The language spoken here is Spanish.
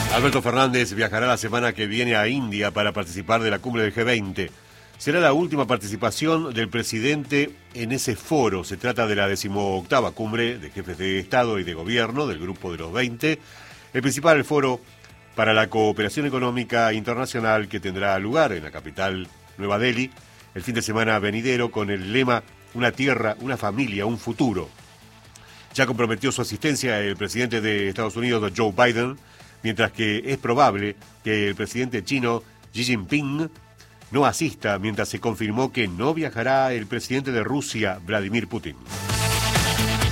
Alberto Fernández viajará la semana que viene a India para participar de la cumbre del G20. Será la última participación del presidente en ese foro. Se trata de la 18ª cumbre de jefes de Estado y de Gobierno del Grupo de los 20, el principal foro para la cooperación económica internacional que tendrá lugar en la capital Nueva Delhi el fin de semana venidero con el lema "Una tierra, una familia, un futuro". Ya comprometió su asistencia el presidente de Estados Unidos, Joe Biden, mientras que es probable que el presidente chino Xi Jinping no asista, mientras se confirmó que no viajará el presidente de Rusia, Vladimir Putin.